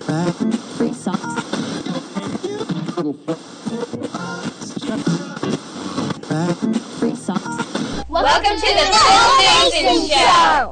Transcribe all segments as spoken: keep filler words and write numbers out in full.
Free socks. Free socks. Welcome to the Phil Mason Show!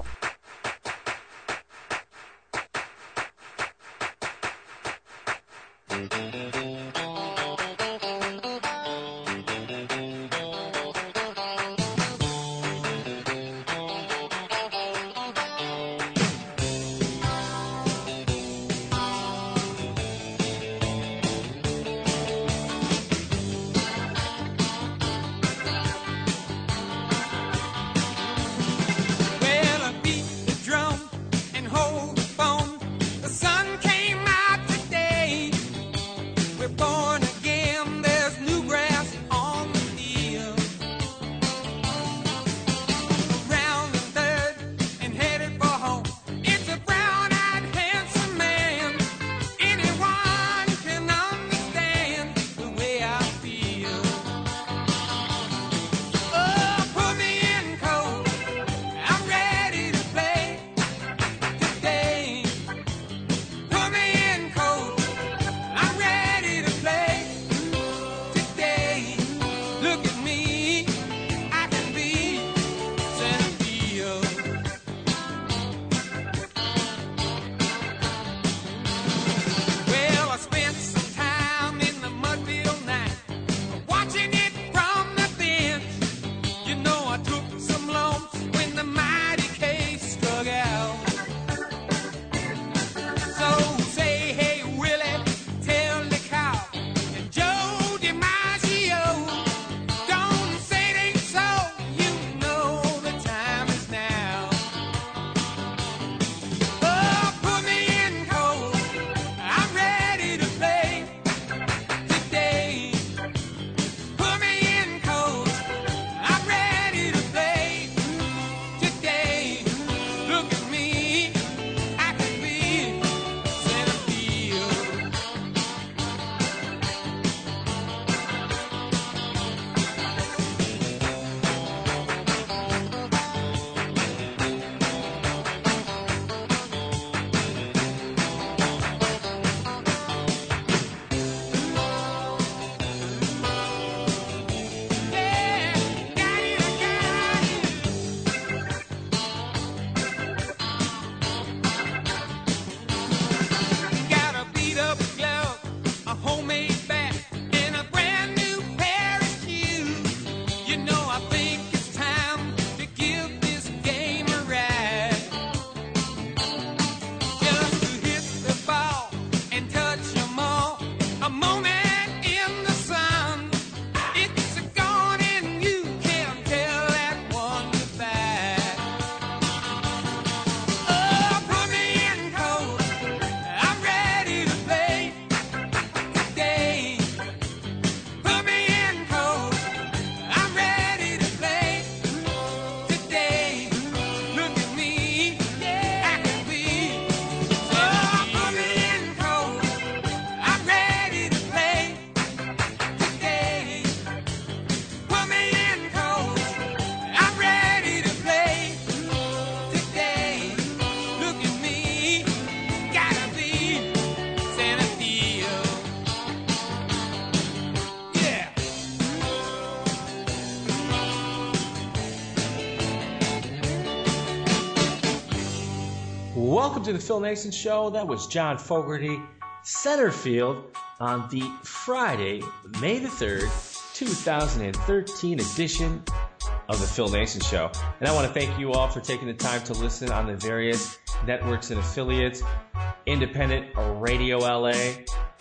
Welcome to the Phil Mason Show. That was John Fogerty, center field, on the Friday, May the third, two thousand thirteen edition of the Phil Mason Show. And I want to thank you all for taking the time to listen on the various networks and affiliates. Independent Radio L A,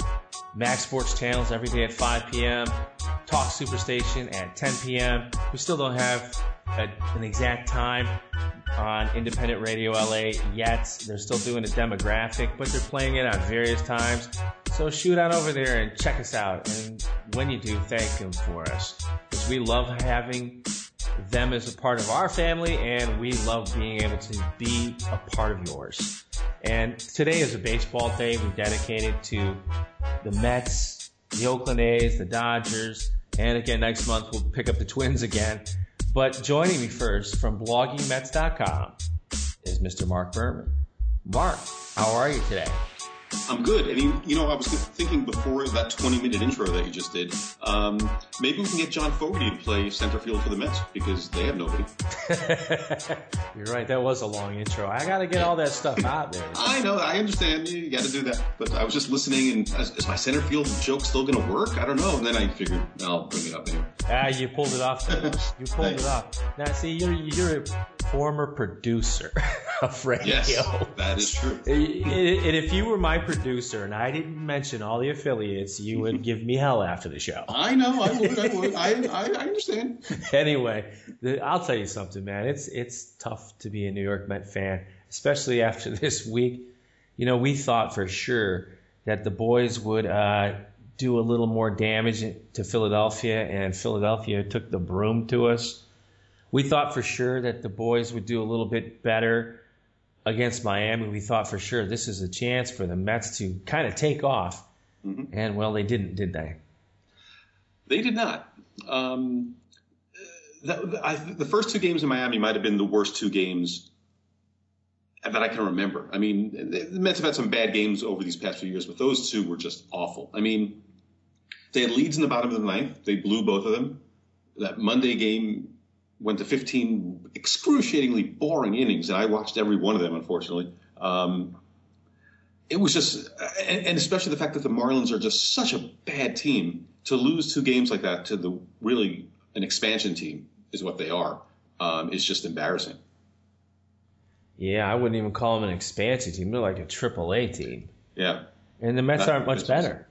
Max Sports Channels every day at five p.m., Talk Superstation at ten p.m. We still don't have a, an exact time on Independent Radio L A yet. They're still doing a demographic, but they're playing it at various times. So shoot on over there and check us out. And when you do, thank them for us, because we love having them as a part of our family, and we love being able to be a part of yours. And today is a baseball day. We dedicate it to the Mets, the Oakland A's, the Dodgers, and again, next month we'll pick up the Twins again. But joining me first from blogging mets dot com is Mister Mark Berman. Mark, how are you today? I'm good. I mean, you know, I was thinking before that twenty-minute intro that you just did, um, maybe we can get John Fogerty to play center field for the Mets because they have nobody. You're right. That was a long intro. I got to get all that stuff out there. I know. I understand. You got to do that. But I was just listening, and is, is my center field joke still going to work? I don't know. And then I figured I'll bring it up anyway. Ah, you pulled it off. You pulled it off. Now, see, you're you're a former producer of radio. Yes, that is true. And if you were my producer and I didn't mention all the affiliates, you would give me hell after the show. I know, I would, I would. I, I, I understand. Anyway, the, I'll tell you something, man. It's it's tough to be a New York Met fan, especially after this week. You know, we thought for sure that the boys would uh, do a little more damage to Philadelphia, and Philadelphia took the broom to us. We thought for sure that the boys would do a little bit better against Miami. We thought for sure this is a chance for the Mets to kind of take off. Mm-hmm. And, well, they didn't, did they? They did not. Um, the, I, the first two games in Miami might have been the worst two games that I can remember. I mean, the Mets have had some bad games over these past few years, but those two were just awful. I mean, they had leads in the bottom of the ninth. They blew both of them. That Monday game went to fifteen excruciatingly boring innings, and I watched every one of them, unfortunately. Um, it was just, and, and especially the fact that the Marlins are just such a bad team, to lose two games like that to the really an expansion team is what they are, um, is just embarrassing. Yeah, I wouldn't even call them an expansion team. They're like a triple A team. Yeah. And the Mets that, aren't much better.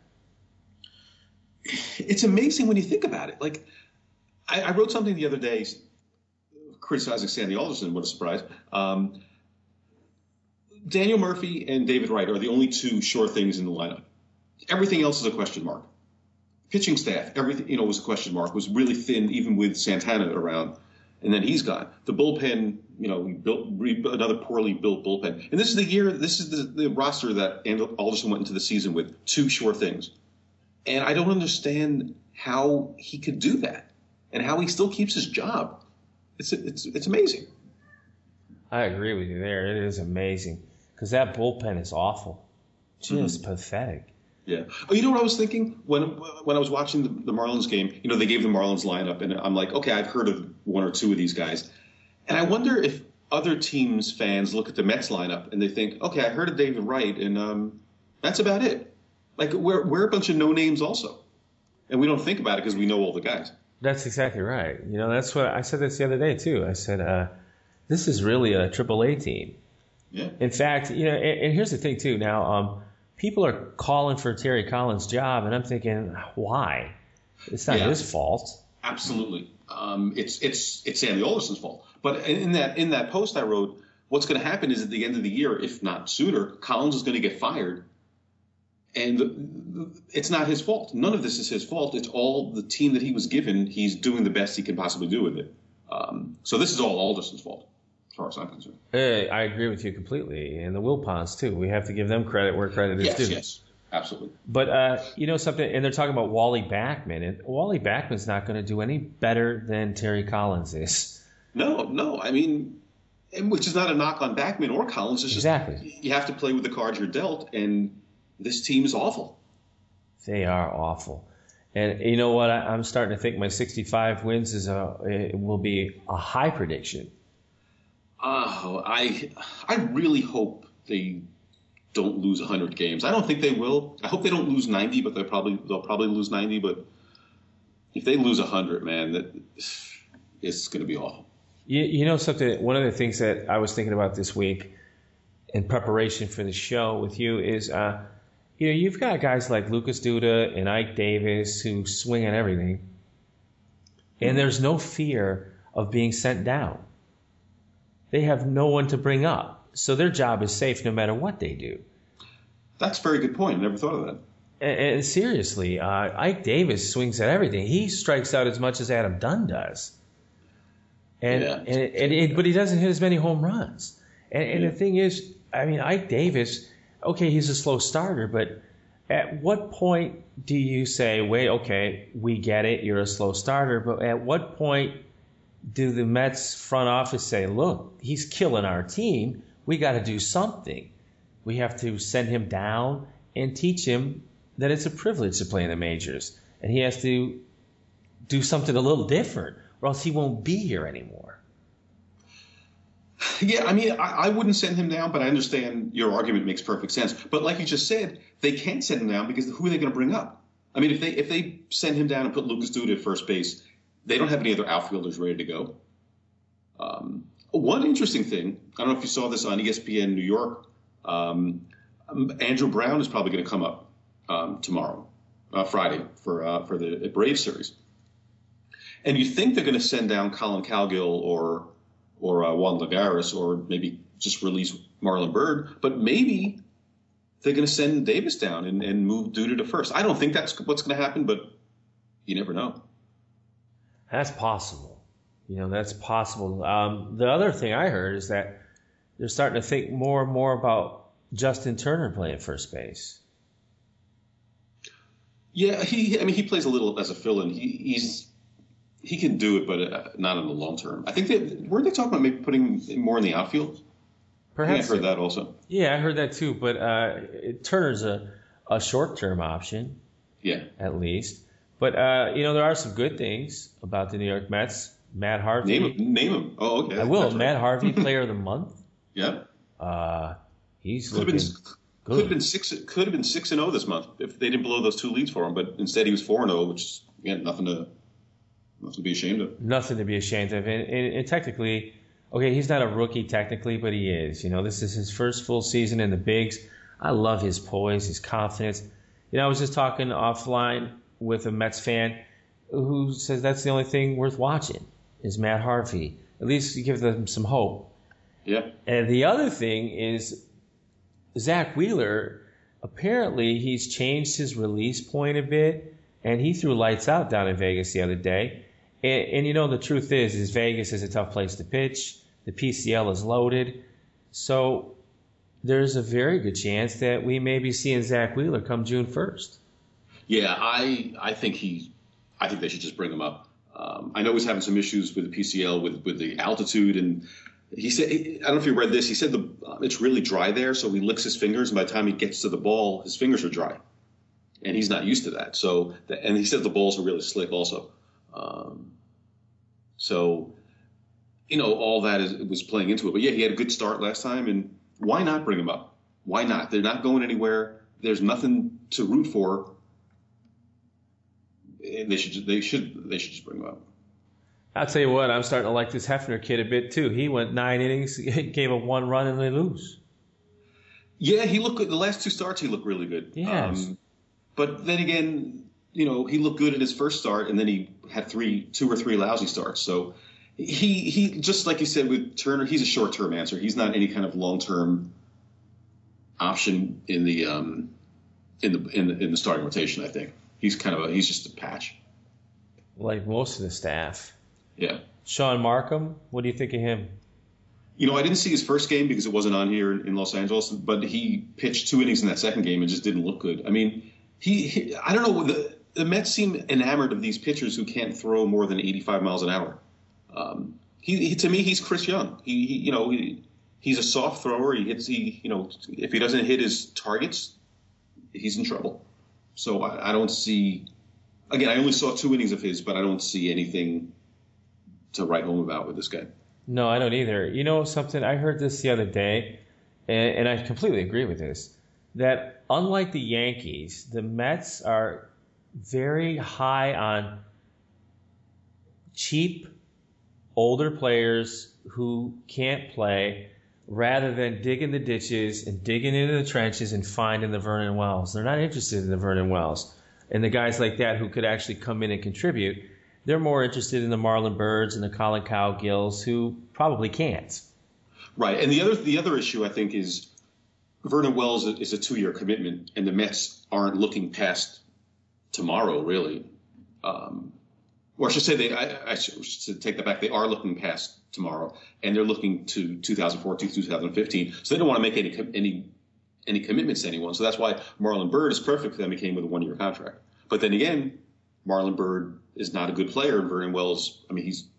It's amazing when you think about it. Like, I, I wrote something the other day criticizing Sandy Alderson. What a surprise. Um, Daniel Murphy and David Wright are the only two sure things in the lineup. Everything else is a question mark. Pitching staff, everything, you know, was a question mark, was really thin even with Santana around. And then he's gone. The bullpen, you know, we built re, another poorly built bullpen. And this is the year, this is the, the roster that Alderson went into the season with, two sure things. And I don't understand how he could do that and how he still keeps his job. It's it's it's amazing. I agree with you there. It is amazing because that bullpen is awful, just mm-hmm. pathetic. Yeah. Oh, you know what I was thinking when when I was watching the, the Marlins game? You know, they gave the Marlins lineup, and I'm like, okay, I've heard of one or two of these guys, and I wonder if other teams' fans look at the Mets lineup and they think, okay, I heard of David Wright, and um, that's about it. Like we're we're a bunch of no names also, and we don't think about it because we know all the guys. That's exactly right. You know, that's what I said this the other day too. I said, uh, this is really a triple A team. Yeah. In fact, you know, and, and here's the thing too. Now, um, people are calling for Terry Collins' job, and I'm thinking, why? It's not yeah. his fault. Absolutely. Um, it's it's it's Sandy Alderson's fault. But in that in that post I wrote, what's going to happen is at the end of the year, if not sooner, Collins is going to get fired. And it's not his fault. None of this is his fault. It's all the team that he was given. He's doing the best he can possibly do with it. Um, so this is all Alderson's fault, as far as I'm concerned. Hey, I agree with you completely. And the Wilpons, too. We have to give them credit where credit is yes, due. Yes, yes, absolutely. But, uh, you know something, and they're talking about Wally Backman. And Wally Backman's not going to do any better than Terry Collins is. No, no. I mean, which is not a knock on Backman or Collins. It's just exactly. You have to play with the cards you're dealt, and this team is awful. They are awful. And you know what? I, I'm starting to think my sixty-five wins is a it will be a high prediction. Oh, I I really hope they don't lose one hundred games. I don't think they will. I hope they don't lose ninety, but they'll probably they'll probably lose ninety. But if they lose one hundred, man, that it's going to be awful. You, you know something? One of the things that I was thinking about this week in preparation for the show with you is. Uh, You know, you've got guys like Lucas Duda and Ike Davis who swing at everything, and there's no fear of being sent down. They have no one to bring up, so their job is safe no matter what they do. That's a very good point. I never thought of that. And, and seriously, uh, Ike Davis swings at everything. He strikes out as much as Adam Dunn does, and yeah. and, and it, but he doesn't hit as many home runs. And, and yeah. the thing is, I mean, Ike Davis. Okay, he's a slow starter, but at what point do you say, wait, okay, we get it, you're a slow starter, but at what point do the Mets front office say, look, he's killing our team, we got to do something. We have to send him down and teach him that it's a privilege to play in the majors. And he has to do something a little different, or else he won't be here anymore. Yeah, I mean, I, I wouldn't send him down, but I understand your argument makes perfect sense. But like you just said, they can't send him down because who are they going to bring up? I mean, if they if they send him down and put Lucas Duda at first base, they don't have any other outfielders ready to go. Um, one interesting thing, I don't know if you saw this on E S P N New York, um, Andrew Brown is probably going to come up um, tomorrow, uh, Friday, for uh, for the Braves series. And you think they're going to send down Colin Cowgill or or uh, Juan Lagares, or maybe just release Marlon Byrd, but maybe they're going to send Davis down and, and move Duda to first. I don't think that's what's going to happen, but you never know. That's possible. You know, that's possible. Um, the other thing I heard is that they're starting to think more and more about Justin Turner playing first base. Yeah, he. I mean, he plays a little as a fill-in. He, he's he can do it, but uh, not in the long term. I think they weren't they talking about maybe putting him more in the outfield. Perhaps. I think I heard that also. Yeah, I heard that too. But uh, Turner's a, a short-term option. Yeah. At least. But, uh, you know, there are some good things about the New York Mets. Matt Harvey. Name him. Name him. Oh, okay. I will. That's Matt right. Harvey, Player of the Month. Yeah. Uh, he's could looking have been, good. Could have been six. Could have been six and zero this month if they didn't blow those two leads for him. But instead, he was four and zero, which is again nothing to nothing to be ashamed of. Nothing to be ashamed of. And, and, and technically, okay, he's not a rookie technically, but he is. You know, this is his first full season in the bigs. I love his poise, his confidence. You know, I was just talking offline with a Mets fan who says that's the only thing worth watching is Matt Harvey. At least you give them some hope. Yeah. And the other thing is Zach Wheeler, apparently he's changed his release point a bit, and he threw lights out down in Vegas the other day. And, and you know, the truth is, is Vegas is a tough place to pitch. The P C L is loaded. So there's a very good chance that we may be seeing Zach Wheeler come June first. Yeah, I I think he I think they should just bring him up. Um, I know he's having some issues with the P C L with with the altitude, and he said I don't know if you read this. He said the uh, it's really dry there, so he licks his fingers, and by the time he gets to the ball, his fingers are dry, and he's not used to that. So and he said the balls are really slick also. Um, so you know all that is, was playing into it. But yeah, he had a good start last time, and why not bring him up? Why not? They're not going anywhere. There's nothing to root for. They should they should they should just bring him up. I'll tell you what, I'm starting to like this Hefner kid a bit too. He went nine innings, gave up one run, and they lose. Yeah, he looked good. The last two starts, he looked really good. Yes. Um, but then again, you know, he looked good in his first start, and then he had three, two or three lousy starts. So he he just like you said with Turner, he's a short term answer. He's not any kind of long term option in the um in the in the in the starting rotation. I think he's kind of a he's just a patch. Like most of the staff. Yeah. Sean Markham, what do you think of him? You know, I didn't see his first game because it wasn't on here in Los Angeles, but he pitched two innings in that second game and just didn't look good. I mean, he, he I don't know, the, the Mets seem enamored of these pitchers who can't throw more than eighty-five miles an hour. Um, he, he to me, he's Chris Young. He, he you know, he, he's a soft thrower. He hits, he, you know, if he doesn't hit his targets, he's in trouble. So I, I don't see, again, I only saw two innings of his, but I don't see anything to write home about with this guy. No, I don't either. You know something? I heard this the other day, and, and I completely agree with this, that unlike the Yankees, the Mets are very high on cheap, older players who can't play rather than digging the ditches and digging into the trenches and finding the Vernon Wells. They're not interested in the Vernon Wells and the guys like that who could actually come in and contribute. They're more interested in the Marlon Byrds and the Colin Cowgills who probably can't. Right. And the other the other issue, I think, is Vernon Wells is a two-year commitment, and the Mets aren't looking past tomorrow, really. Um, or I should say, they. I, I should take that back. They are looking past tomorrow, and they're looking to two thousand fourteen, two thousand fifteen. So they don't want to make any any any commitments to anyone. So that's why Marlon Byrd is perfect for them. He came with a one-year contract. But then again, Marlon Byrd is not a good player, and Vernon Wells, I mean, he's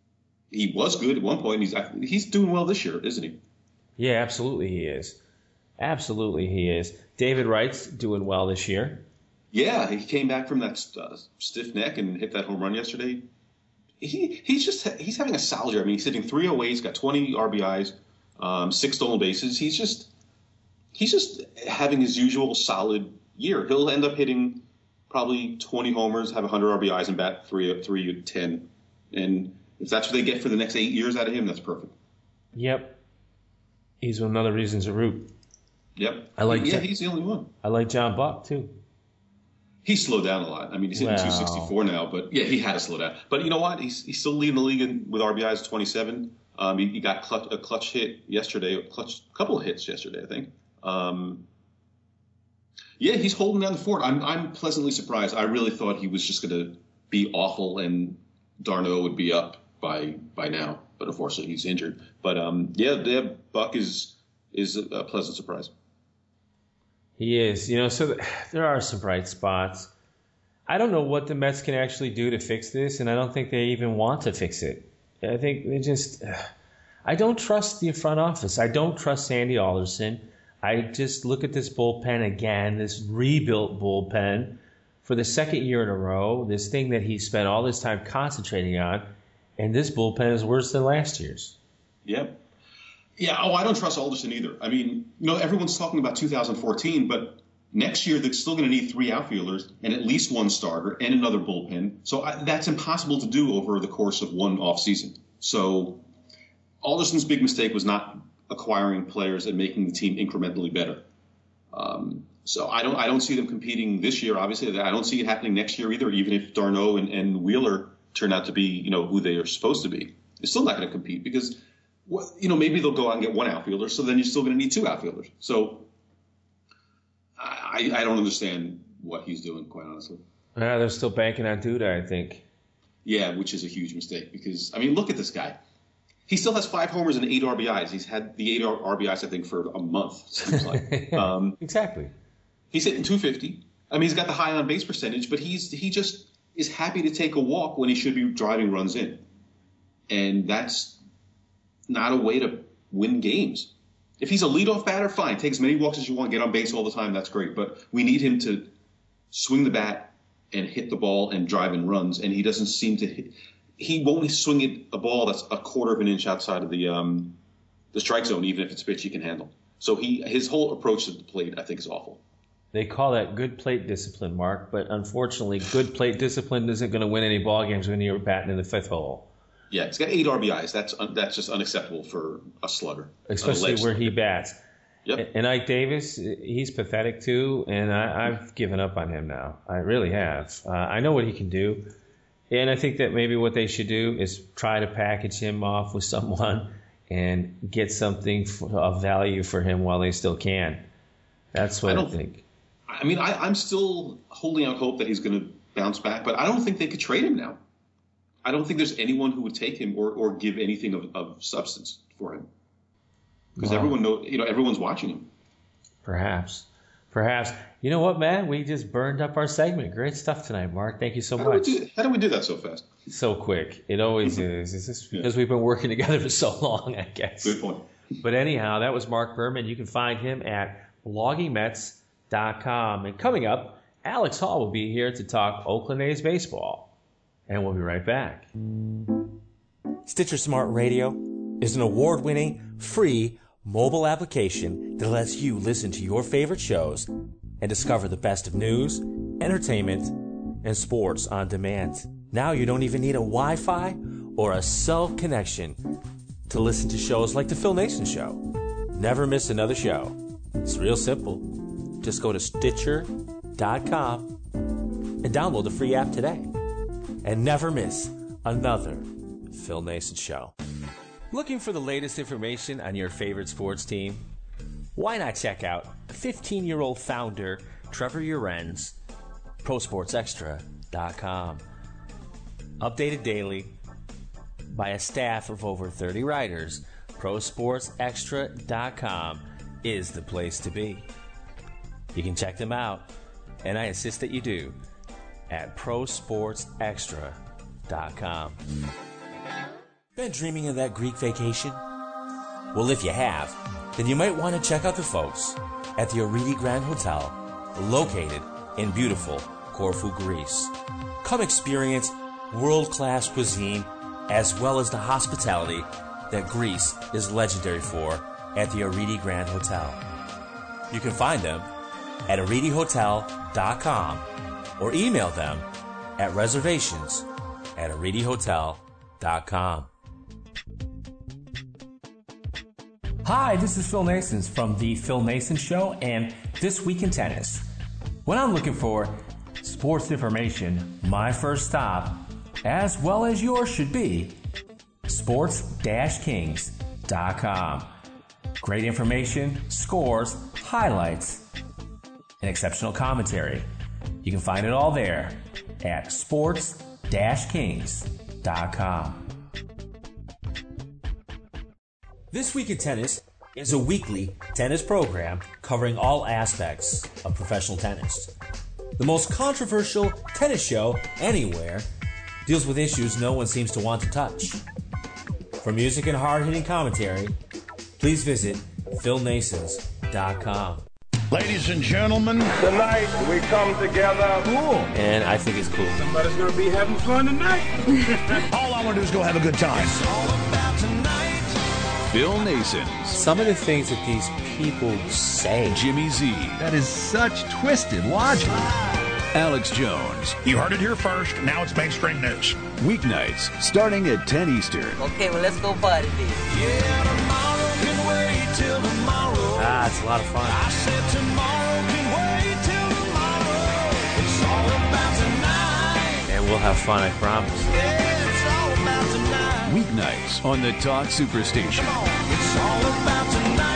he was good at one point. He's he's doing well this year, isn't he? Yeah, absolutely he is. Absolutely he is. David Wright's doing well this year. Yeah, he came back from that uh, stiff neck and hit that home run yesterday. He he's just he's having a solid year. I mean, he's hitting three oh eight, he's got twenty R B Is, um, six stolen bases. He's just he's just having his usual solid year. He'll end up hitting probably twenty homers, have one hundred R B Is, and bat three three ten. And if that's what they get for the next eight years out of him, that's perfect. Yep, he's one of the reasons to root. Yep, I like. Yeah, John, he's the only one. I like John Buck too. He slowed down a lot. I mean, he's hitting wow. two sixty-four now, but yeah, he had to slow down. But you know what? He's he's still leading the league in, with R B Is at twenty-seven. Um, he, he got clutch, a clutch hit yesterday, a clutch couple of hits yesterday, I think. Um, yeah, he's holding down the fort. I'm I'm pleasantly surprised. I really thought he was just going to be awful and d'Arnaud would be up by by now, but unfortunately he's injured. But um, yeah, yeah, Buck is is a pleasant surprise. He is. You know, so th- there are some bright spots. I don't know what the Mets can actually do to fix this, and I don't think they even want to fix it. I think they just – I don't trust the front office. I don't trust Sandy Alderson. I just look at this bullpen again, this rebuilt bullpen for the second year in a row, this thing that he spent all this time concentrating on, and this bullpen is worse than last year's. Yep. Yeah, oh, I don't trust Alderson either. I mean, you know, everyone's talking about two thousand fourteen, but next year they're still going to need three outfielders and at least one starter and another bullpen. So I, that's impossible to do over the course of one offseason. So Alderson's big mistake was not acquiring players and making the team incrementally better. Um, so I don't I don't see them competing this year, obviously. I don't see it happening next year either, even if d'Arnaud and, and Wheeler turn out to be, you know, who they are supposed to be. They're still not going to compete because – well, you know, maybe they'll go out and get one outfielder, so then you're still going to need two outfielders. So I, I don't understand what he's doing, quite honestly. Uh, they're still banking on Duda, I think. Yeah, which is a huge mistake because, I mean, look at this guy. He still has five homers and eight R B Is. He's had the eight R B Is, I think, for a month, seems like. um, exactly. He's hitting two fifty. I mean, he's got the high on base percentage, but he's he just is happy to take a walk when he should be driving runs in. And that's not a way to win games. If he's a leadoff batter, fine. Take as many walks as you want. Get on base all the time. That's great. But we need him to swing the bat and hit the ball and drive in runs. And he doesn't seem to hit. He won't swing it a ball that's a quarter of an inch outside of the um, the strike zone, even if it's a pitch he can handle. So he his whole approach to the plate, I think, is awful. They call that good plate discipline, Mark. But unfortunately, good plate discipline isn't going to win any ball games when you're batting in the fifth hole. Yeah, he's got eight R B Is. That's that's just unacceptable for a slugger. Especially where slugger. he bats. Yep. And Ike Davis, he's pathetic too, and I, I've given up on him now. I really have. Uh, I know what he can do, and I think that maybe what they should do is try to package him off with someone and get something of value for him while they still can. That's what I, I think. I mean, I, I'm still holding out hope that he's going to bounce back, but I don't think they could trade him now. I don't think there's anyone who would take him or, or give anything of, of substance for him because wow. everyone know, you know, everyone's watching him. Perhaps, perhaps. You know what, man? We just burned up our segment. Great stuff tonight, Mark. Thank you so how much. Do do, how do we do that so fast? So quick. It always is. It's just because yeah. we've been working together for so long, I guess. Good point. But anyhow, that was Mark Berman. You can find him at blogging mets dot com. And coming up, Alex Hall will be here to talk Oakland A's baseball. And we'll be right back. Stitcher Smart Radio is an award-winning, free mobile application that lets you listen to your favorite shows and discover the best of news, entertainment, and sports on demand. Now you don't even need a Wi-Fi or a cell connection to listen to shows like The Phil Nason Show. Never miss another show. It's real simple. Just go to Stitcher dot com and download the free app today. And never miss another Phil Nason Show. Looking for the latest information on your favorite sports team? Why not check out fifteen-year-old founder Trevor Uren's Pro Sports Extra dot com. Updated daily by a staff of over thirty writers, Pro Sports Extra dot com is the place to be. You can check them out, and I insist that you do, at Pro Sports Extra dot com. Been dreaming of that Greek vacation? Well, if you have, then you might want to check out the folks at the Aridi Grand Hotel, located in beautiful Corfu, Greece. Come experience world-class cuisine as well as the hospitality that Greece is legendary for at the Aridi Grand Hotel. You can find them at aridi hotel dot com or email them at reservations at aridi hotel dot com. Hi, this is Phil Nasons from The Phil Nason Show and This Week in Tennis. When I'm looking for sports information, my first stop, as well as yours should be, sports dash kings dot com. Great information, scores, highlights, and exceptional commentary. You can find it all there at sports dash kings dot com. This Week in Tennis is a weekly tennis program covering all aspects of professional tennis. The most controversial tennis show anywhere deals with issues no one seems to want to touch. For music and hard-hitting commentary, please visit phil nasons dot com. Ladies and gentlemen, tonight we come together. Cool. And I think it's cool. Somebody's going to be having fun tonight. all I want to do is go have a good time. It's all about tonight. Phil Nason. Some of the things that these people say. Jimmy Z. That is such twisted logic. Alex Jones. You heard it here first. Now it's mainstream news. Weeknights, starting at ten Eastern. Okay, well, let's go party then. Yeah, tomorrow can wait till tomorrow. Ah, it's a lot of fun. I said tomorrow can wait till tomorrow. It's all about tonight. And we'll have fun, I promise. Yeah, it's all about tonight. Weeknights on the Talk Superstation. It's all about tonight.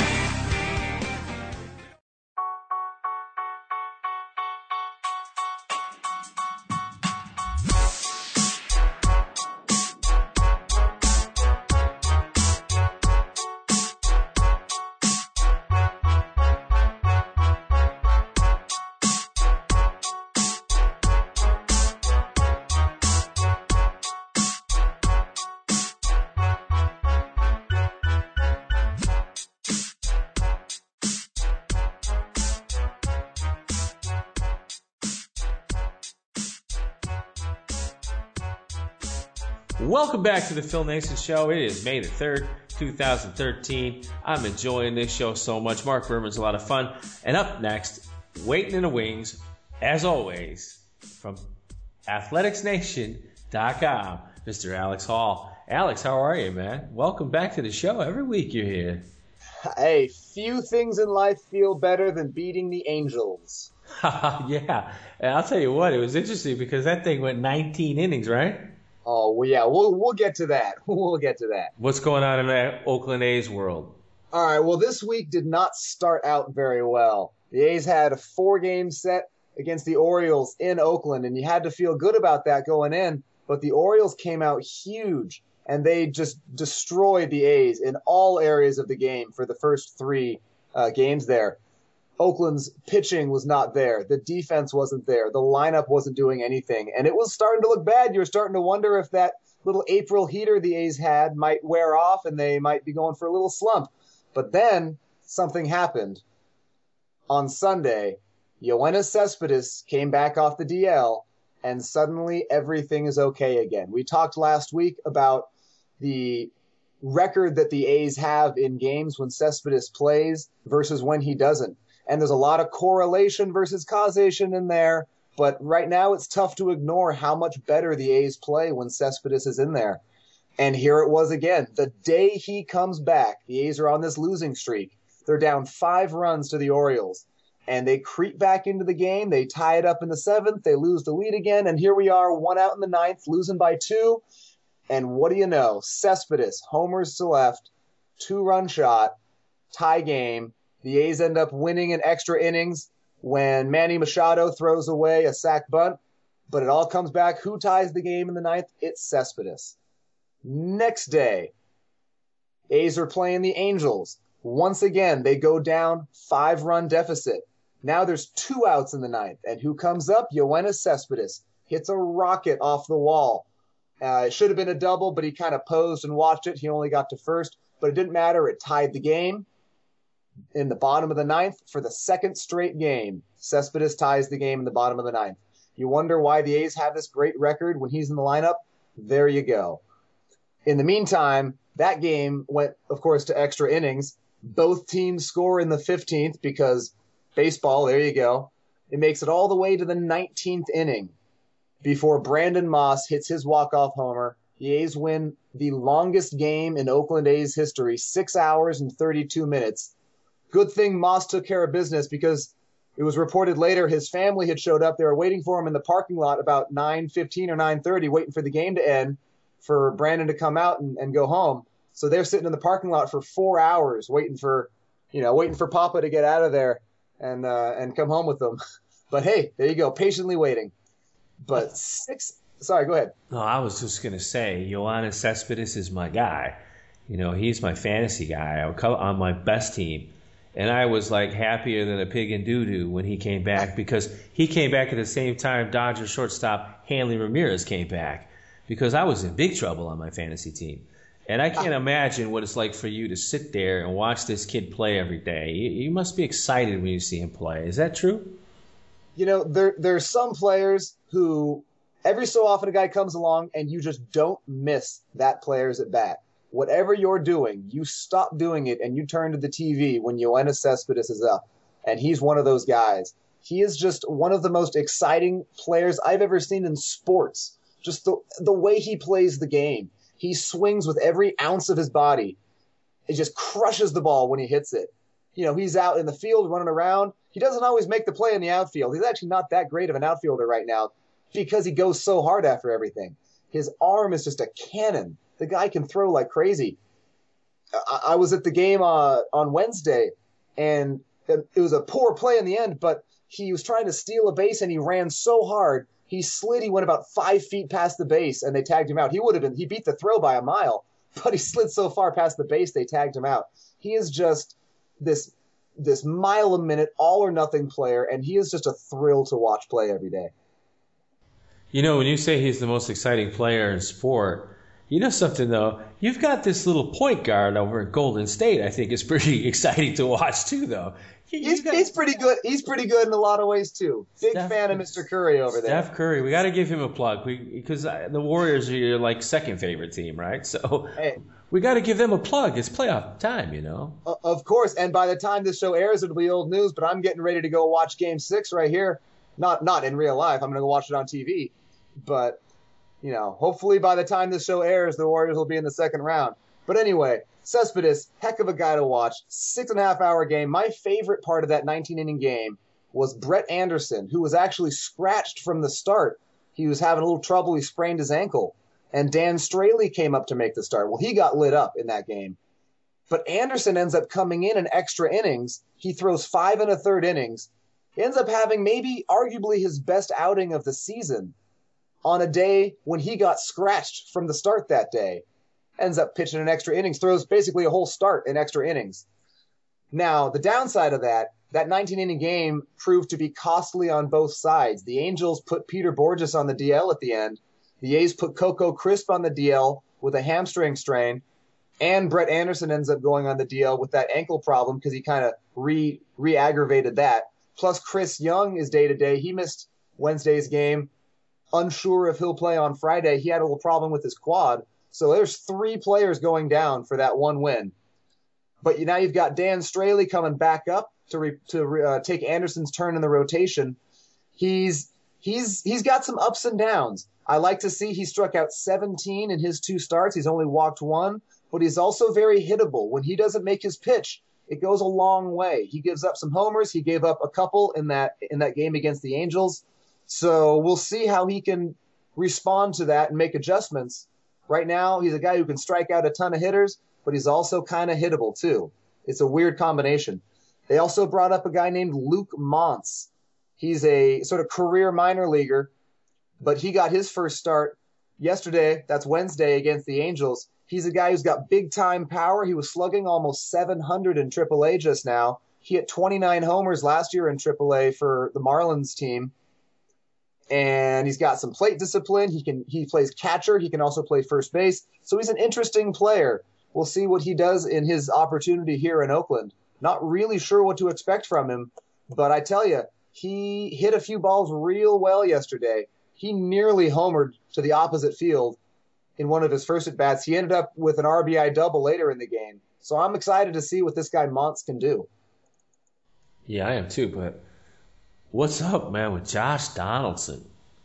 Welcome back to the Phil Nason Show. It is May the third, two thousand thirteen. I'm enjoying this show so much. Mark Berman's a lot of fun. And up next, waiting in the wings, as always, from athletics nation dot com, Mister Alex Hall. Alex, how are you, man? Welcome back to the show. Every week you're here. Hey, few things in life feel better than beating the Angels. Yeah, and I'll tell you what, it was interesting because that thing went nineteen innings, right? Oh, well, yeah, we'll we'll get to that. We'll get to that. What's going on in the Oakland A's world? All right, well, this week did not start out very well. The A's had a four-game set against the Orioles in Oakland, and you had to feel good about that going in, but the Orioles came out huge, and they just destroyed the A's in all areas of the game for the first three uh, games there. Oakland's pitching was not there. The defense wasn't there. The lineup wasn't doing anything. And it was starting to look bad. You were starting to wonder if that little April heater the A's had might wear off and they might be going for a little slump. But then something happened. On Sunday, Yoenis Cespedes came back off the D L, and suddenly everything is okay again. We talked last week about the record that the A's have in games when Cespedes plays versus when he doesn't. And there's a lot of correlation versus causation in there. But right now it's tough to ignore how much better the A's play when Cespedes is in there. And here it was again. The day he comes back, the A's are on this losing streak. They're down five runs to the Orioles. And they creep back into the game. They tie it up in the seventh. They lose the lead again. And here we are, one out in the ninth, losing by two. And what do you know? Cespedes, homers to left, two-run shot, tie game. The A's end up winning in extra innings when Manny Machado throws away a sac bunt, but it all comes back. Who ties the game in the ninth? It's Cespedes. Next day, A's are playing the Angels. Once again, they go down five-run deficit. Now there's two outs in the ninth, and who comes up? Yoenis Cespedes hits a rocket off the wall. Uh, it should have been a double, but he kind of posed and watched it. He only got to first, but it didn't matter. It tied the game. in the bottom of the ninth for the second straight game. Cespedes ties the game in the bottom of the ninth. You wonder why the A's have this great record when he's in the lineup? There you go. In the meantime, that game went, of course, to extra innings. Both teams score in the fifteenth because baseball, there you go. It makes it all the way to the nineteenth inning before Brandon Moss hits his walk-off homer. The A's win the longest game in Oakland A's history, six hours and thirty-two minutes. Good thing Moss took care of business because it was reported later his family had showed up. They were waiting for him in the parking lot about nine fifteen or nine thirty, waiting for the game to end for Brandon to come out and, and go home. So they're sitting in the parking lot for four hours waiting for, you know, waiting for Papa to get out of there and uh, and come home with them. But hey, there you go, patiently waiting. But six, sorry, go ahead. No, I was just going to say, Yoenis Cespedes is my guy. You know, he's my fantasy guy. I would come on my best team. And I was like happier than a pig in doo-doo when he came back because he came back at the same time Dodger shortstop Hanley Ramirez came back because I was in big trouble on my fantasy team. And I can't imagine what it's like for you to sit there and watch this kid play every day. You, you must be excited when you see him play. Is that true? You know, there there's some players who every so often a guy comes along and you just don't miss that player's at bat. Whatever you're doing, you stop doing it and you turn to the T V when Yoenis Cespedes is up. And he's one of those guys. He is just one of the most exciting players I've ever seen in sports. Just the the way he plays the game. He swings with every ounce of his body. It just crushes the ball when he hits it. You know, he's out in the field running around. He doesn't always make the play in the outfield. He's actually not that great of an outfielder right now because he goes so hard after everything. His arm is just a cannon. The guy can throw like crazy. I, I was at the game uh, on Wednesday, and it, it was a poor play in the end, but he was trying to steal a base, and he ran so hard, he slid, he went about five feet past the base, and they tagged him out. He would have been, he beat the throw by a mile, but he slid so far past the base, they tagged him out. He is just this this mile a minute, all or nothing player, and he is just a thrill to watch play every day. You know, when you say he's the most exciting player in sport, you know something, though? You've got this little point guard over at Golden State I think is pretty exciting to watch, too, though. He's, got, he's pretty good. He's pretty good in a lot of ways, too. Big Steph, fan of Mister Curry over there. Steph Curry. We got to give him a plug because the Warriors are your, like, second favorite team, right? So hey, we got to give them a plug. It's playoff time, you know. Of course. And by the time this show airs, it'll be old news, but I'm getting ready to go watch Game six right here. Not, not in real life. I'm going to go watch it on T V. But... You know, hopefully by the time this show airs, the Warriors will be in the second round. But anyway, Cespedes, heck of a guy to watch. Six and a half hour game. My favorite part of that nineteen inning game was Brett Anderson, who was actually scratched from the start. He was having a little trouble. He sprained his ankle. And Dan Straley came up to make the start. Well, he got lit up in that game. But Anderson ends up coming in in extra innings. He throws five and a third innings. He ends up having maybe arguably his best outing of the season. On a day when he got scratched from the start that day. Ends up pitching in extra innings, throws basically a whole start in extra innings. Now, the downside of that, that nineteen inning game proved to be costly on both sides. The Angels put Peter Borges on the D L at the end. The A's put Coco Crisp on the D L with a hamstring strain. And Brett Anderson ends up going on the D L with that ankle problem because he kind of re, re-aggravated that. Plus, Chris Young is day-to-day. He missed Wednesday's game. Unsure if he'll play on Friday. He had a little problem with his quad. So there's three players going down for that one win. But now you've got Dan Straley coming back up to re, to re, uh, take Anderson's turn in the rotation. He's he's he's got some ups and downs. I like to see he struck out seventeen in his two starts. He's only walked one, but he's also very hittable. When he doesn't make his pitch, it goes a long way. He gives up some homers. He gave up a couple in that in that game against the Angels. So we'll see how he can respond to that and make adjustments. Right now, he's a guy who can strike out a ton of hitters, but he's also kind of hittable, too. It's a weird combination. They also brought up a guy named Luke Montz. He's a sort of career minor leaguer, but he got his first start yesterday. That's Wednesday against the Angels. He's a guy who's got big-time power. He was slugging almost seven hundred in triple A just now. He hit twenty-nine homers last year in triple A for the Marlins team. And he's got some plate discipline. He can he plays catcher. He can also play first base. So he's an interesting player. We'll see what he does in his opportunity here in Oakland. Not really sure what to expect from him, but I tell you, he hit a few balls real well yesterday. He nearly homered to the opposite field in one of his first at-bats. He ended up with an R B I double later in the game. So I'm excited to see what this guy Montz can do. Yeah, I am too, but what's up, man, with Josh Donaldson?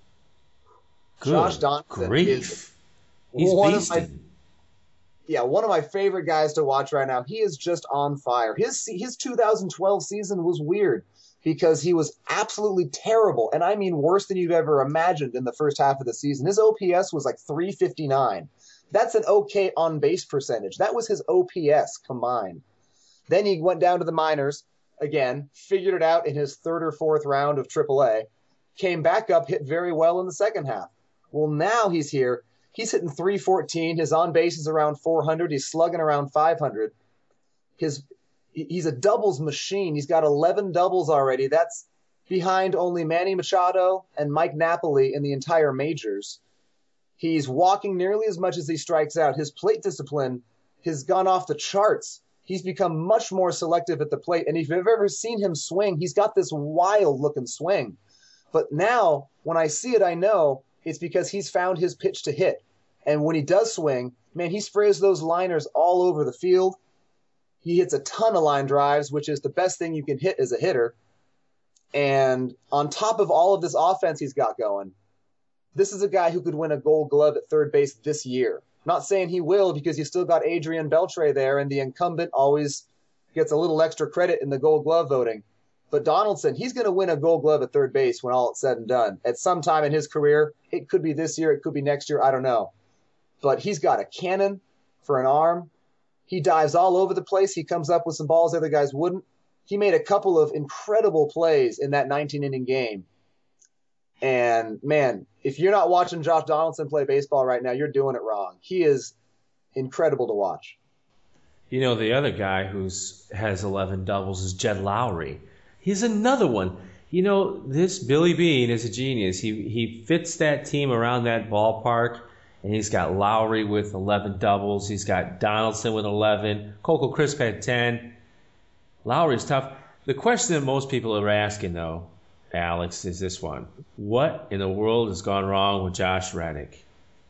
Good Josh Donaldson grief. is He's one beasting. of my Yeah, one of my favorite guys to watch right now. He is just on fire. His his two thousand twelve season was weird because he was absolutely terrible, and I mean worse than you've ever imagined in the first half of the season. His O P S was like three fifty-nine. That's an okay on-base percentage. That was his O P S combined. Then he went down to the minors, again, figured it out in his third or fourth round of triple A, came back up, hit very well in the second half. Well, now he's here. He's hitting three fourteen. His on-base is around four hundred. He's slugging around five hundred. His He's a doubles machine. He's got eleven doubles already. That's behind only Manny Machado and Mike Napoli in the entire majors. He's walking nearly as much as he strikes out. His plate discipline has gone off the charts. He's become much more selective at the plate. And if you've ever seen him swing, he's got this wild-looking swing. But now, when I see it, I know it's because he's found his pitch to hit. And when he does swing, man, he sprays those liners all over the field. He hits a ton of line drives, which is the best thing you can hit as a hitter. And on top of all of this offense he's got going, this is a guy who could win a Gold Glove at third base this year. Not saying he will, because you still got Adrian Beltre there, and the incumbent always gets a little extra credit in the Gold Glove voting. But Donaldson, he's going to win a Gold Glove at third base when all is said and done. At some time in his career, it could be this year, it could be next year, I don't know. But he's got a cannon for an arm. He dives all over the place. He comes up with some balls other guys wouldn't. He made a couple of incredible plays in that nineteen-inning game. And, man, if you're not watching Josh Donaldson play baseball right now, you're doing it wrong. He is incredible to watch. You know, the other guy who's has eleven doubles is Jed Lowry. He's another one. You know, this Billy Beane is a genius. He he fits that team around that ballpark, and he's got Lowry with eleven doubles. He's got Donaldson with eleven. Coco Crisp had ten. Lowry's tough. The question that most people are asking, though, Alex, is this one. What in the world has gone wrong with Josh Reddick?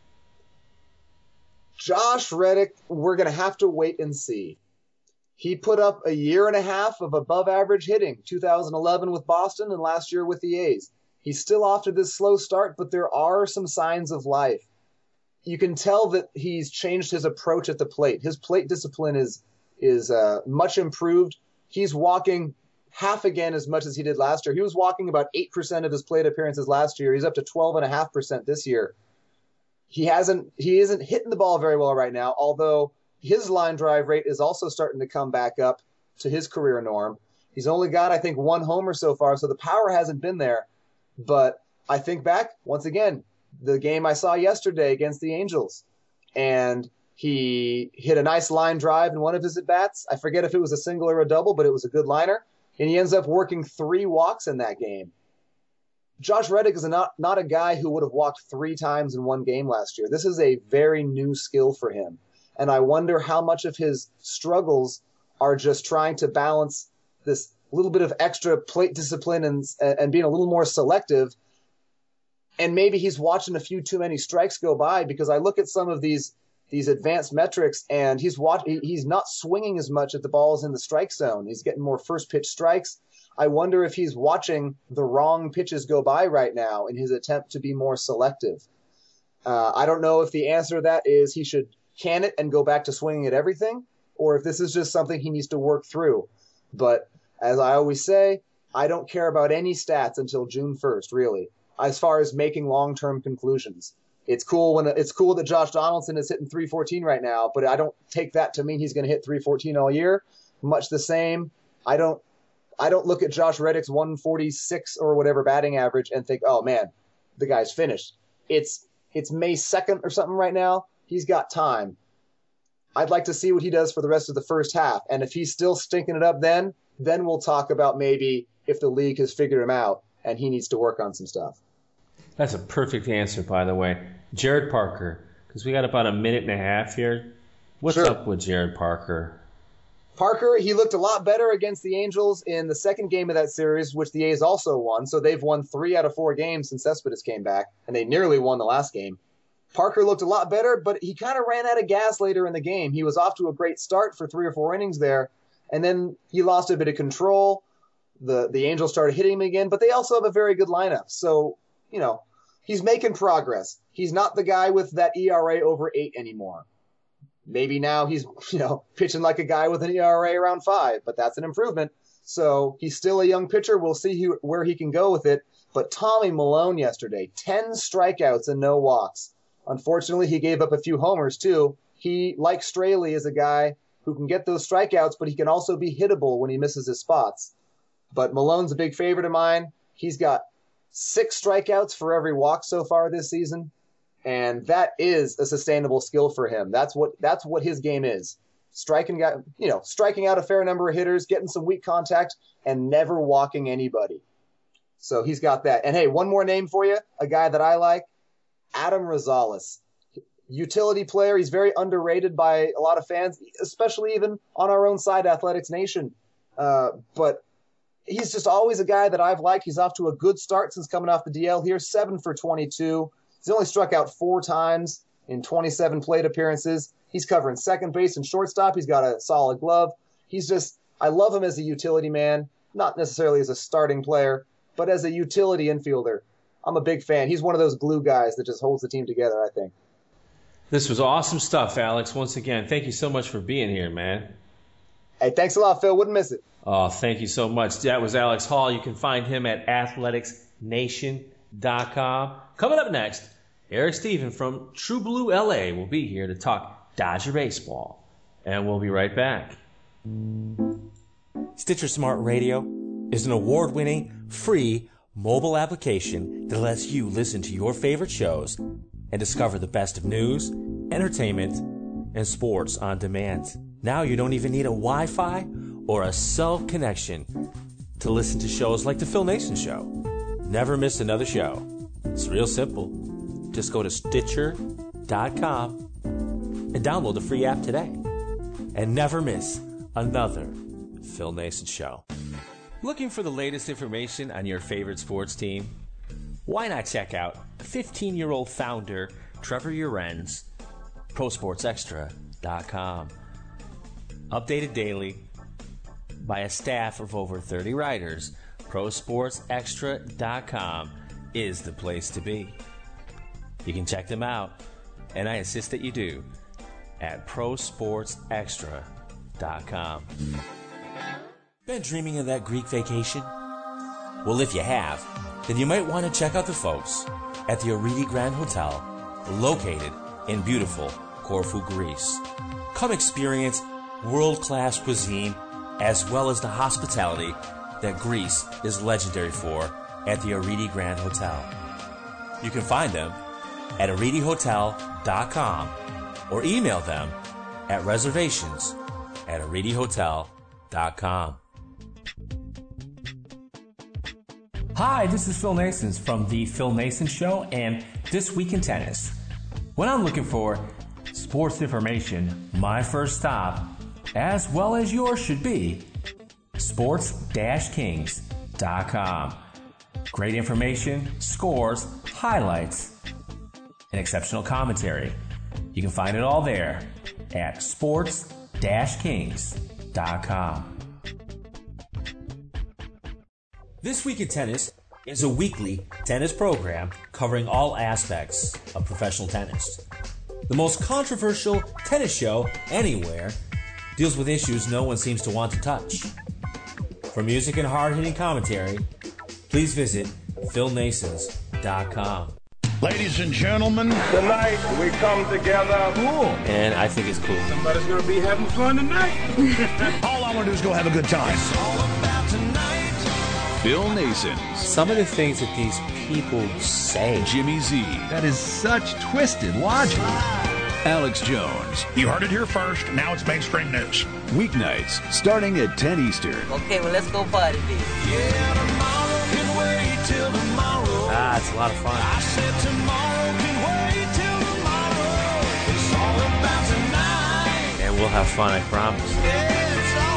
Josh Reddick, we're going to have to wait and see. He put up a year and a half of above average hitting, two thousand eleven with Boston and last year with the A's. He's still off to this slow start, but there are some signs of life. You can tell that he's changed his approach at the plate. His plate discipline is is uh, much improved. He's walking half again as much as he did last year. He was walking about eight percent of his plate appearances last year. He's up to twelve point five percent this year. He hasn't he isn't hitting the ball very well right now, although his line drive rate is also starting to come back up to his career norm. He's only got, I think, one homer so far, so the power hasn't been there. But I think back, once again, the game I saw yesterday against the Angels, and he hit a nice line drive in one of his at-bats. I forget if it was a single or a double, but it was a good liner. And he ends up working three walks in that game. Josh Reddick is not, not a guy who would have walked three times in one game last year. This is a very new skill for him. And I wonder how much of his struggles are just trying to balance this little bit of extra plate discipline and, and being a little more selective. And maybe he's watching a few too many strikes go by, because I look at some of these these advanced metrics, and he's watch, he's not swinging as much at the balls in the strike zone. He's getting more first pitch strikes. I wonder if he's watching the wrong pitches go by right now in his attempt to be more selective. Uh, I don't know if the answer to that is he should can it and go back to swinging at everything, or if this is just something he needs to work through. But as I always say, I don't care about any stats until June first, really, as far as making long-term conclusions. It's cool when it's cool that Josh Donaldson is hitting three fourteen right now, but I don't take that to mean he's going to hit three fourteen all year. Much the same. I don't I don't look at Josh Reddick's one forty-six or whatever batting average and think, oh man, the guy's finished. It's it's May second or something right now. He's got time. I'd like to see what he does for the rest of the first half. And if he's still stinking it up then, then we'll talk about maybe if the league has figured him out and he needs to work on some stuff. That's a perfect answer, by the way. Jared Parker, because we got about a minute and a half here. What's Sure. up with Jared Parker? Parker, he looked a lot better against the Angels in the second game of that series, which the A's also won. So they've won three out of four games since Cespedes came back, and they nearly won the last game. Parker looked a lot better, but he kind of ran out of gas later in the game. He was off to a great start for three or four innings there, and then he lost a bit of control. The the Angels started hitting him again, but they also have a very good lineup. So, you know, he's making progress. He's not the guy with that E R A over eight anymore. Maybe now he's, you know, pitching like a guy with an E R A around five, but that's an improvement. So he's still a young pitcher. We'll see who, where he can go with it. But Tommy Milone yesterday, ten strikeouts and no walks. Unfortunately, he gave up a few homers, too. He, like Straley, is a guy who can get those strikeouts, but he can also be hittable when he misses his spots. But Malone's a big favorite of mine. He's got six strikeouts for every walk so far this season, and that is a sustainable skill for him. That's what that's what his game is. Striking out, you know, striking out a fair number of hitters, getting some weak contact, and never walking anybody. So he's got that. And hey, one more name for you, a guy that I like. Adam Rosales, utility player. He's very underrated by a lot of fans, especially even on our own side, Athletics Nation. Uh, but he's just always a guy that I've liked. He's off to a good start since coming off the D L here, seven for twenty-two. He's only struck out four times in twenty-seven plate appearances. He's covering second base and shortstop. He's got a solid glove. He's just, I love him as a utility man, not necessarily as a starting player, but as a utility infielder. I'm a big fan. He's one of those glue guys that just holds the team together, I think. This was awesome stuff, Alex. Once again, thank you so much for being here, man. Hey, thanks a lot, Phil. Wouldn't miss it. Oh, thank you so much. That was Alex Hall. You can find him at athletics nation dot com. Coming up next, Eric Stephen from True Blue L A will be here to talk Dodger baseball. And we'll be right back. Stitcher Smart Radio is an award-winning, free mobile application that lets you listen to your favorite shows and discover the best of news, entertainment, and sports on demand. Now you don't even need a Wi-Fi or a cell connection to listen to shows like The Phil Nason Show. Never miss another show. It's real simple. Just go to Stitcher dot com and download the free app today. And never miss another Phil Nason Show. Looking for the latest information on your favorite sports team? Why not check out fifteen-year-old founder Trevor Uren's Pro Sports Extra dot com. Updated daily by a staff of over thirty writers, Pro Sports Extra dot com is the place to be. You can check them out, and I insist that you do, at Pro Sports Extra dot com. Been dreaming of that Greek vacation? Well, if you have, then you might want to check out the folks at the Aridi Grand Hotel, located in beautiful Corfu, Greece. Come experience world-class cuisine as well as the hospitality that Greece is legendary for at the Aridi Grand Hotel. You can find them at aridi hotel dot com or email them at reservations at aridi hotel dot com. Hi, this is Phil Nason from The Phil Nason Show and This Week in Tennis. When I'm looking for sports information, my first stop, as well as yours should be, sports kings dot com. Great information, scores, highlights, and exceptional commentary. You can find it all there at sports kings dot com. This Week in Tennis is a weekly tennis program covering all aspects of professional tennis. The most controversial tennis show anywhere deals with issues no one seems to want to touch. For music and hard-hitting commentary, please visit phil nasons dot com. Ladies and gentlemen, tonight we come together. Cool. And I think it's cool. Somebody's going to be having fun tonight. All I want to do is go have a good time. It's all about tonight. Phil Nason. Some of the things that these people say. Jimmy Z. That is such twisted logic. Alex Jones. You heard it here first. Now it's mainstream news. Weeknights starting at ten Eastern. Okay, well, let's go party then. Yeah, tomorrow can wait till tomorrow. Ah, it's a lot of fun. I said tomorrow can wait till tomorrow. It's all about tonight. And we'll have fun, I promise. Yeah, it's all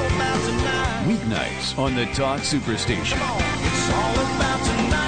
Weeknights on the Talk Superstation. It's all about tonight.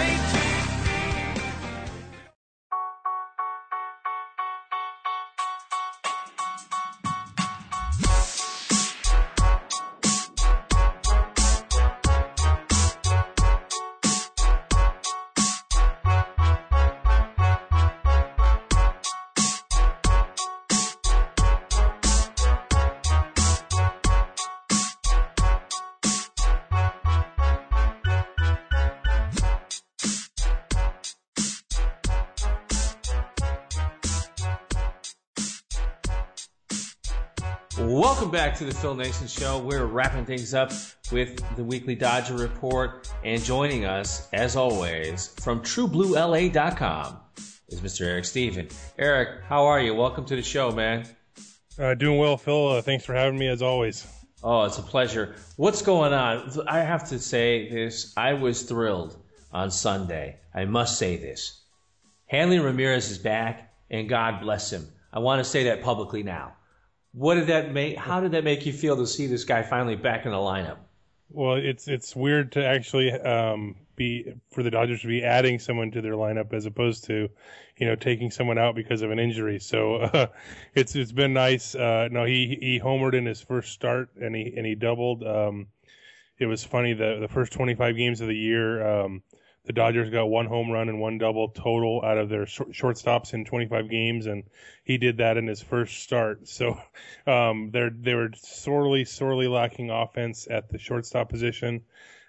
Welcome back to the Phil Nason Show. We're wrapping things up with the weekly Dodger Report, and joining us, as always, from True Blue L A dot com is Mister Eric Steven. Eric, how are you? Welcome to the show, man. Uh, doing well, Phil. Uh, thanks for having me, as always. Oh, it's a pleasure. What's going on? I have to say this. I was thrilled on Sunday. I must say this. Hanley Ramirez is back, and God bless him. I want to say that publicly now. What did that make? How did that make you feel to see this guy finally back in the lineup? Well, it's it's weird to actually um, be for the Dodgers to be adding someone to their lineup as opposed to, you know, taking someone out because of an injury. So uh, it's it's been nice. Uh, no, he he homered in his first start and he and he doubled. Um, it was funny the the first twenty-five games of the year. Um, The Dodgers got one home run and one double total out of their short, shortstops in twenty-five games, and he did that in his first start. So um, they're they were sorely, sorely lacking offense at the shortstop position,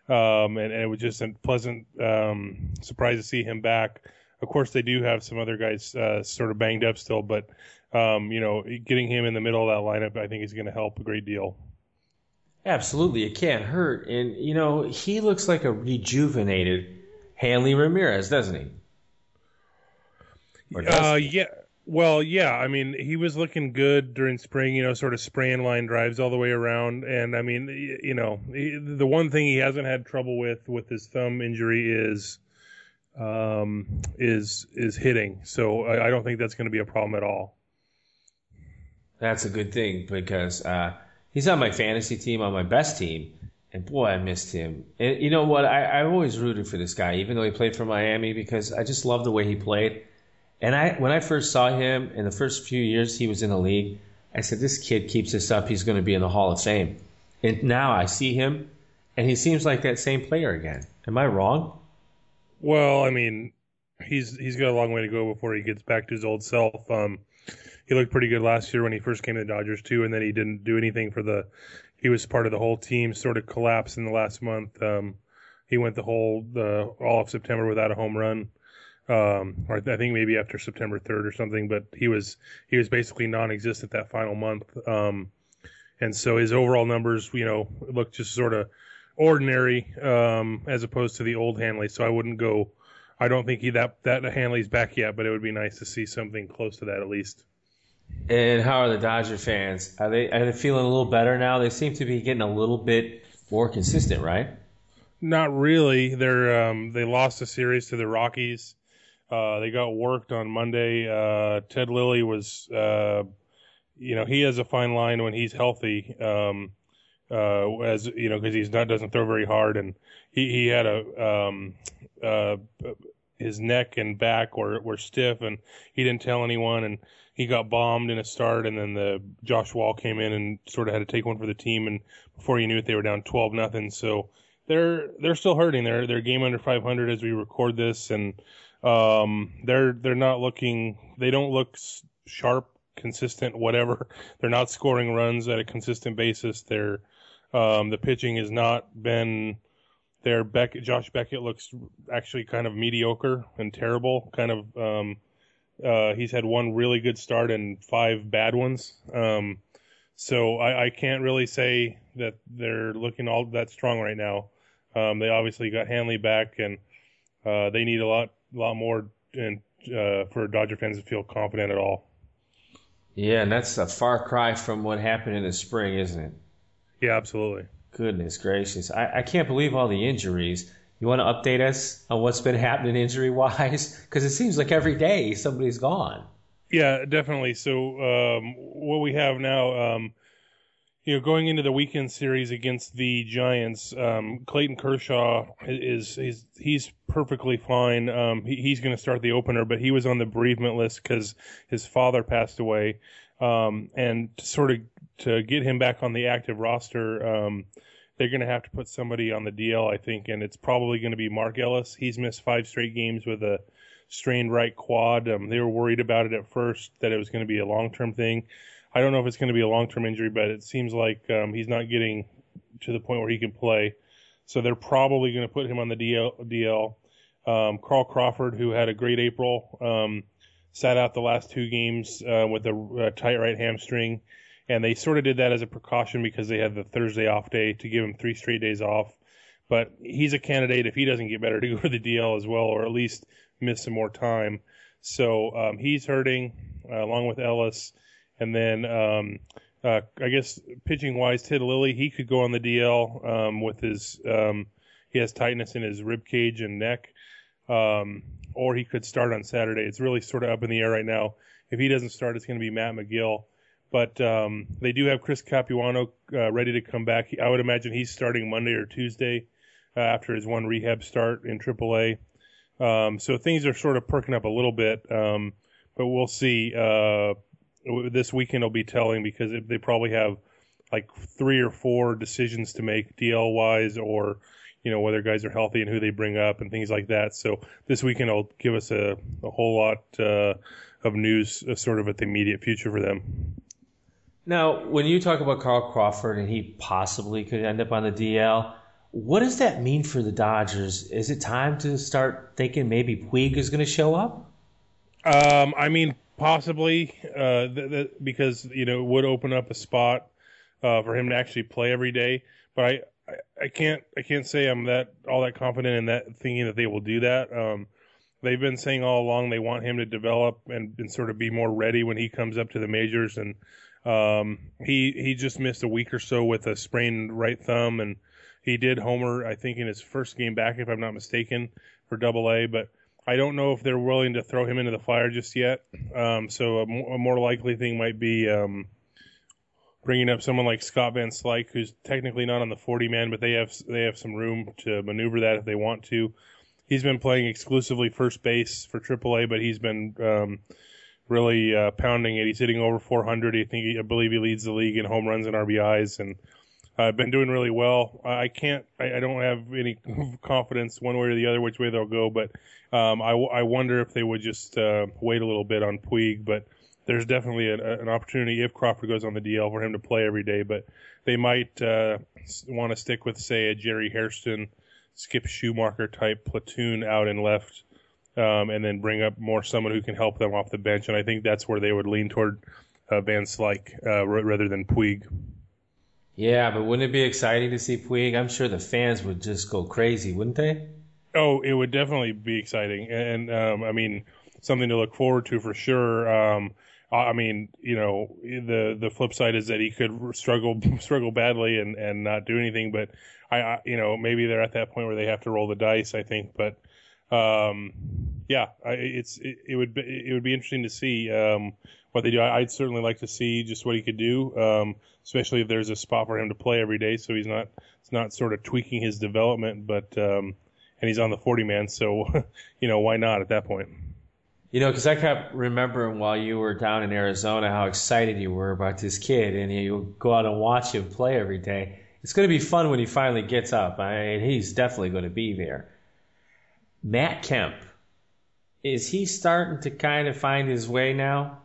um, and, and it was just a pleasant um, surprise to see him back. Of course, they do have some other guys uh, sort of banged up still, but um, you know, getting him in the middle of that lineup, I think, is going to help a great deal. Absolutely, it can't hurt, and you know, he looks like a rejuvenated Hanley Ramirez, doesn't he? Or does uh, he? yeah. Well, yeah. I mean, he was looking good during spring, you know, sort of spraying line drives all the way around. And, I mean, you know, he, the one thing he hasn't had trouble with with his thumb injury is um, is is hitting. So I, I don't think that's going to be a problem at all. That's a good thing because uh, he's on my fantasy team, on my best team. And boy, I missed him. And you know what? I, I always rooted for this guy, even though he played for Miami, because I just loved the way he played. And I, when I first saw him in the first few years he was in the league, I said, this kid keeps this up, he's going to be in the Hall of Fame. And now I see him, and he seems like that same player again. Am I wrong? Well, I mean, he's he's got a long way to go before he gets back to his old self. Um, he looked pretty good last year when he first came to the Dodgers, too, and then he didn't do anything for the He was part of the whole team, sort of collapsed in the last month. Um, he went the whole the all of September without a home run, um, or I think maybe after September third or something. But he was he was basically non-existent that final month, um, and so his overall numbers, you know, looked just sort of ordinary um, as opposed to the old Hanley. So I wouldn't go. I don't think he that that Hanley's back yet, but it would be nice to see something close to that at least. And how are the Dodger fans? Are they are they feeling a little better now? They seem to be getting a little bit more consistent, right? Not really. They're um, they lost a series to the Rockies. Uh, they got worked on Monday. Uh, Ted Lilly was, uh, you know, he has a fine line when he's healthy, um, uh, as you know, because he's not doesn't throw very hard, and he he had a um, uh, his neck and back were were stiff, and he didn't tell anyone, and he got bombed in a start, and then the Josh Wall came in and sort of had to take one for the team, and before you knew it, they were down twelve nothing. So they're they're still hurting. They're they're game under five hundred as we record this, and um, they're they're not looking. They don't look sharp, consistent, whatever. They're not scoring runs at a consistent basis. They're um, the pitching has not been there. Beckett, Josh Beckett looks actually kind of mediocre and terrible. Kind of. Um, Uh, he's had one really good start and five bad ones. Um, so I, I can't really say that they're looking all that strong right now. Um, they obviously got Hanley back, and uh, they need a lot, lot more and, uh, for Dodger fans to feel confident at all. Yeah, and that's a far cry from what happened in the spring, isn't it? Yeah, absolutely. Goodness gracious. I, I can't believe all the injuries. You want to update us on what's been happening injury-wise? Because it seems like every day somebody's gone. Yeah, definitely. So um, what we have now, um, you know, going into the weekend series against the Giants, um, Clayton Kershaw is, is he's perfectly fine. Um, he, he's going to start the opener, but he was on the bereavement list because his father passed away. Um, and to sort of to get him back on the active roster, um, they're going to have to put somebody on the D L, I think, and it's probably going to be Mark Ellis. He's missed five straight games with a strained right quad. Um, they were worried about it at first, that it was going to be a long-term thing. I don't know if it's going to be a long-term injury, but it seems like um, he's not getting to the point where he can play. So they're probably going to put him on the D L. D L. Um, Carl Crawford, who had a great April, um, sat out the last two games uh, with a, a tight right hamstring. And they sort of did that as a precaution because they had the Thursday off day to give him three straight days off. But he's a candidate, if he doesn't get better, to go to the D L as well, or at least miss some more time. So um, he's hurting, uh, along with Ellis. And then um, uh, I guess pitching-wise, Ted Lilly, he could go on the D L um, with his um, – he has tightness in his rib cage and neck. Um, or he could start on Saturday. It's really sort of up in the air right now. If he doesn't start, it's going to be Matt McGill. But um, they do have Chris Capuano uh, ready to come back. I would imagine he's starting Monday or Tuesday uh, after his one rehab start in triple A. Um, so things are sort of perking up a little bit, um, but we'll see. Uh, this weekend will be telling because it, they probably have like three or four decisions to make D L-wise, or you know whether guys are healthy and who they bring up and things like that. So this weekend will give us a, a whole lot uh, of news uh, sort of at the immediate future for them. Now, when you talk about Carl Crawford and he possibly could end up on the D L, what does that mean for the Dodgers? Is it time to start thinking maybe Puig is going to show up? Um, I mean, possibly, uh, th- th- because you know it would open up a spot uh, for him to actually play every day. But I, I, I can't, I can't say I'm that all that confident in that, thinking that they will do that. Um, they've been saying all along they want him to develop and, and sort of be more ready when he comes up to the majors, and um, he he just missed a week or so with a sprained right thumb, and he did homer, I think, in his first game back, if I'm not mistaken, for Double A. But I don't know if they're willing to throw him into the fire just yet. Um, so a, m- a more likely thing might be um, bringing up someone like Scott Van Slyke, who's technically not on the forty man, but they have they have some room to maneuver that if they want to. He's been playing exclusively first base for Triple A, but he's been um, really uh, pounding it. He's hitting over four hundred. I think he, I believe he leads the league in home runs and R B Is, and I've uh, been doing really well. I can't, I, I don't have any confidence one way or the other which way they'll go, but um, I, I wonder if they would just uh, wait a little bit on Puig. But there's definitely a, a, an opportunity if Crawford goes on the D L for him to play every day. But they might uh, want to stick with, say, a Jerry Hairston, Skip Schumacher type platoon out and left, um, and then bring up more someone who can help them off the bench. And I think that's where they would lean toward uh, Van Slyke uh, rather than Puig. Yeah, but wouldn't it be exciting to see Puig? I'm sure the fans would just go crazy, wouldn't they? Oh, it would definitely be exciting. And, um, I mean, something to look forward to for sure. Um, I mean, you know, the the flip side is that he could struggle struggle badly and, and not do anything. But, I, I, you know, maybe they're at that point where they have to roll the dice, I think. But, um, yeah, I, it's it, it would be, it would be interesting to see um, what they do. I, I'd certainly like to see just what he could do, um, especially if there's a spot for him to play every day, so he's not it's not sort of tweaking his development. But um, and he's on the forty man, so you know, why not at that point? You know, because I kept remembering while you were down in Arizona how excited you were about this kid, and you go out and watch him play every day. It's going to be fun when he finally gets up. I mean, he's definitely going to be there. Matt Kemp, is he starting to kind of find his way now?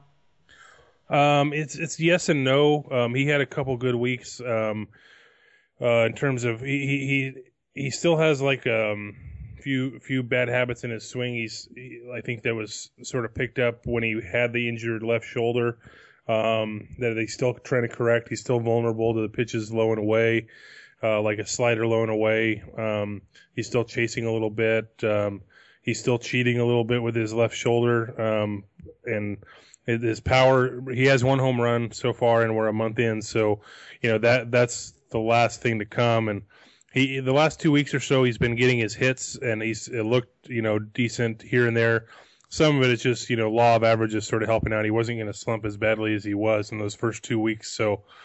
Um, it's it's yes and no. Um, he had a couple good weeks um, uh, in terms of he he he still has like um few few bad habits in his swing. He's he, I think that was sort of picked up when he had the injured left shoulder. Um, that he's still trying to correct. He's still vulnerable to the pitches low and away, uh, like a slider low and away. Um, he's still chasing a little bit. Um, he's still cheating a little bit with his left shoulder. Um, and his power, he has one home run so far, and we're a month in. So, you know, that that's the last thing to come. And he, the last two weeks or so, he's been getting his hits, and he's it looked, you know, decent here and there. Some of it is just, you know, law of averages sort of helping out. He wasn't going to slump as badly as he was in those first two weeks. So,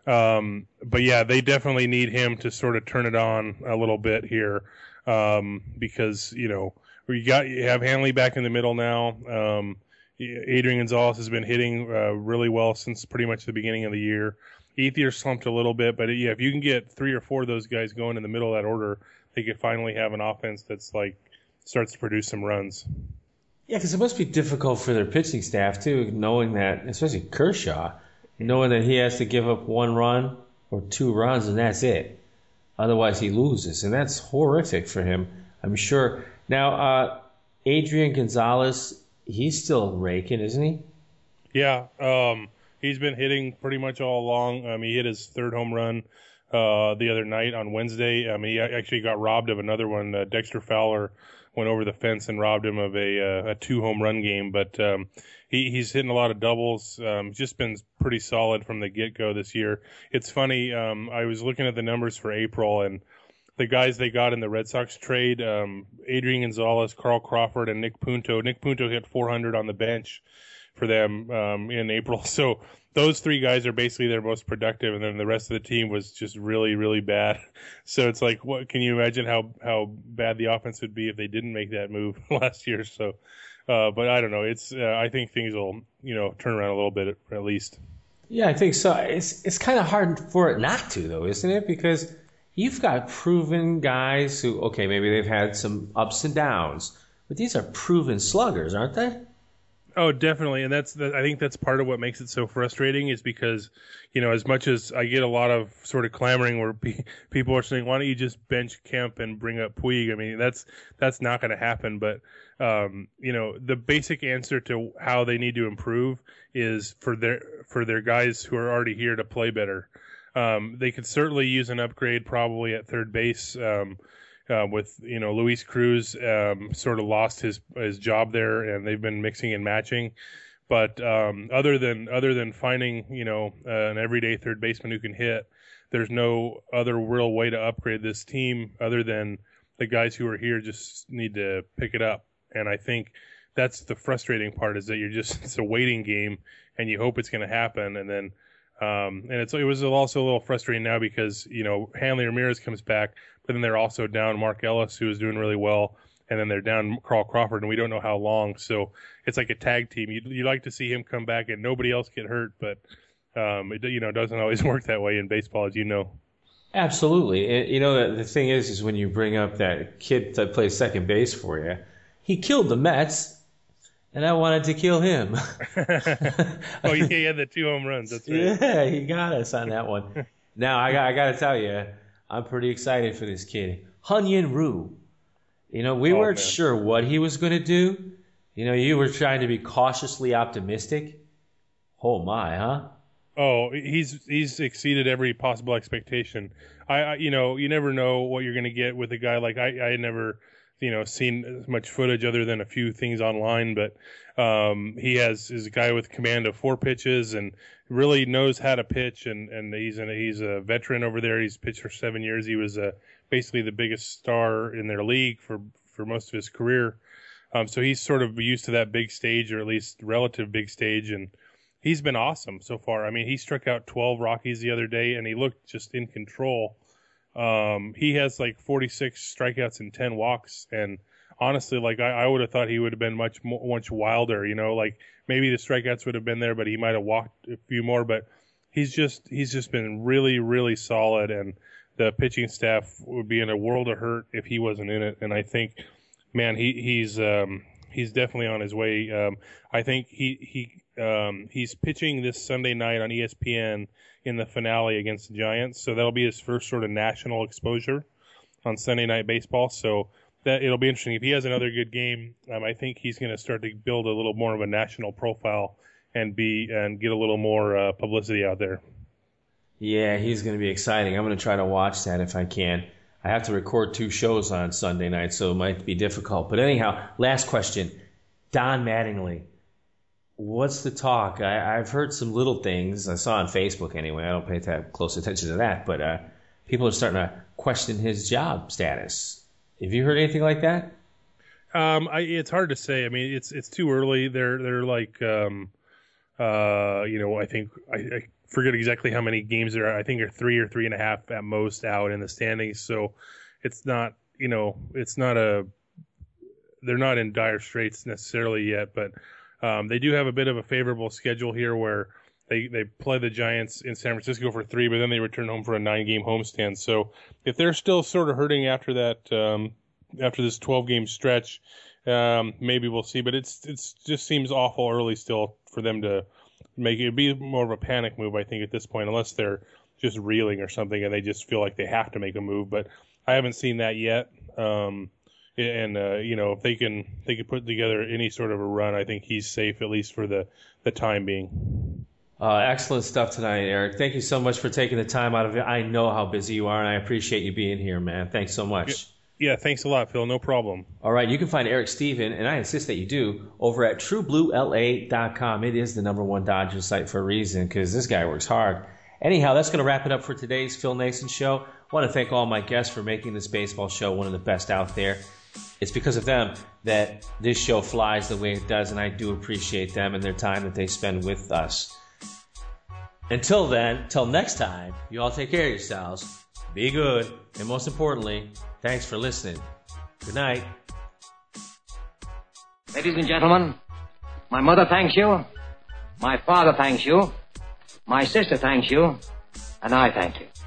Um, but yeah, they definitely need him to sort of turn it on a little bit here, um, because you know we got you have Hanley back in the middle now. Um, Adrian Gonzalez has been hitting uh, really well since pretty much the beginning of the year. Ethier slumped a little bit, but yeah, if you can get three or four of those guys going in the middle of that order, they could finally have an offense that's like starts to produce some runs. Yeah, because it must be difficult for their pitching staff too, knowing that, especially Kershaw, knowing that he has to give up one run or two runs and that's it. Otherwise, he loses, and that's horrific for him, I'm sure. Now, uh, Adrian Gonzalez, he's still raking, isn't he? Yeah, um, he's been hitting pretty much all along. Um, he hit his third home run uh, the other night on Wednesday. Um, he actually got robbed of another one. Uh, Dexter Fowler went over the fence and robbed him of a, uh, a two home run game. But um, he, he's hitting a lot of doubles. Um, just been pretty solid from the get go this year. It's funny. Um, I was looking at the numbers for April, and the guys they got in the Red Sox trade, um, Adrian Gonzalez, Carl Crawford, and Nick Punto. Nick Punto hit four hundred on the bench for them um, in April. So those three guys are basically their most productive, and then the rest of the team was just really, really bad. So it's like, what can you imagine how how bad the offense would be if they didn't make that move last year? So, uh, but I don't know. It's uh, I think things will you know turn around a little bit at, at least. Yeah, I think so. It's it's kind of hard for it not to, though, isn't it? Because you've got proven guys who, okay, maybe they've had some ups and downs, but these are proven sluggers, aren't they? Oh, definitely, and that's the, I think that's part of what makes it so frustrating is because, you know, as much as I get a lot of sort of clamoring where pe- people are saying, why don't you just bench Kemp and bring up Puig? I mean, that's that's not going to happen. But um, you know, the basic answer to how they need to improve is for their for their guys who are already here to play better. Um, they could certainly use an upgrade probably at third base. Um, Uh, with, you know, Luis Cruz um, sort of lost his his job there, and they've been mixing and matching. But um, other than other than finding, you know, uh, an everyday third baseman who can hit, there's no other real way to upgrade this team other than the guys who are here just need to pick it up. And I think that's the frustrating part is that you're just it's a waiting game, and you hope it's going to happen, and then. Um, and it's, it was also a little frustrating now because, you know, Hanley Ramirez comes back, but then they're also down Mark Ellis, who is doing really well, and then they're down Carl Crawford, and we don't know how long. So it's like a tag team. You you like to see him come back and nobody else get hurt, but, um, it, you know, doesn't always work that way in baseball, as you know. Absolutely. And, you know, the, the thing is, is when you bring up that kid that plays second base for you, he killed the Mets. And I wanted to kill him. Oh, yeah, he had the two home runs. That's right. Yeah, he got us on that one. Now, I got, I got to tell you, I'm pretty excited for this kid. Hunyin Ryu. You know, we oh, weren't man. sure what he was going to do. You know, you were trying to be cautiously optimistic. Oh, my, huh? Oh, he's he's exceeded every possible expectation. I, I you know, you never know what you're going to get with a guy like I. I had never... you know, seen much footage other than a few things online, but um, he has is a guy with command of four pitches and really knows how to pitch. And, and he's an, he's a veteran over there. He's pitched for seven years. He was uh, basically the biggest star in their league for, for most of his career. Um, so he's sort of used to that big stage, or at least relative big stage. And he's been awesome so far. I mean, he struck out twelve Rockies the other day and he looked just in control. Um, he has like forty-six strikeouts and ten walks. And honestly, like I, I would have thought he would have been much more, much wilder, you know, like maybe the strikeouts would have been there, but he might have walked a few more, but he's just, he's just been really, really solid. And the pitching staff would be in a world of hurt if he wasn't in it. And I think, man, he, he's, um, he's definitely on his way. Um, I think he, he, um, he's pitching this Sunday night on E S P N in the finale against the Giants. So that'll be his first sort of national exposure on Sunday Night Baseball. So that it'll be interesting. If he has another good game, um, I think he's going to start to build a little more of a national profile and be and get a little more uh, publicity out there. Yeah, he's going to be exciting. I'm going to try to watch that if I can. I have to record two shows on Sunday night, so it might be difficult. But anyhow, last question. Don Mattingly. What's the talk? I, I've heard some little things. I saw on Facebook anyway. I don't pay that close attention to that. But uh, people are starting to question his job status. Have you heard anything like that? Um, I, it's hard to say. I mean, it's it's too early. They're they're like, um, uh, you know, I think I, I forget exactly how many games there are. I think are three or three and a half at most out in the standings. So it's not, you know, it's not a, they're not in dire straits necessarily yet, but um, they do have a bit of a favorable schedule here where they, they play the Giants in San Francisco for three, but then they return home for a nine game homestand. So if they're still sort of hurting after that, um, after this twelve game stretch, um, maybe we'll see, but it's, it's just seems awful early still for them to make it. It'd be more of a panic move, I think, at this point, unless they're just reeling or something and they just feel like they have to make a move. But I haven't seen that yet. Um, and, uh, you know, if they can, they can put together any sort of a run, I think he's safe, at least for the, the time being. Uh, excellent stuff tonight, Eric. Thank you so much for taking the time out of it. I know how busy you are, and I appreciate you being here, man. Thanks so much. Yeah, thanks a lot, Phil. No problem. All right, you can find Eric Steven, and I insist that you do, over at true blue L A dot com. It is the number one Dodgers site for a reason, because this guy works hard. Anyhow, that's going to wrap it up for today's Phil Nason Show. I want to thank all my guests for making this baseball show one of the best out there. It's because of them that this show flies the way it does, and I do appreciate them and their time that they spend with us. Until then, till next time, you all take care of yourselves, be good, and most importantly, thanks for listening. Good night. Ladies and gentlemen, my mother thanks you, my father thanks you, my sister thanks you, and I thank you.